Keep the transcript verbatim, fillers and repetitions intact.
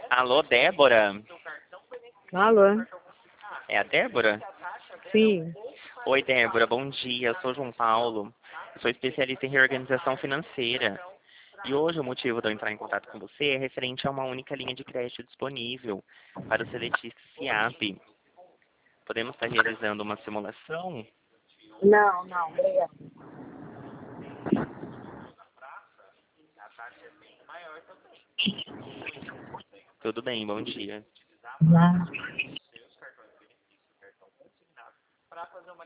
Alô, Débora? Alô? É a Débora? Sim. Oi, Débora, bom dia. Eu sou João Paulo. Eu sou especialista em reorganização financeira. E hoje o motivo de eu entrar em contato com você é referente a uma única linha de crédito disponível para o seletista SIAP. Podemos estar realizando uma simulação? Não, não, obrigada. Tudo bem, bom dia. Não.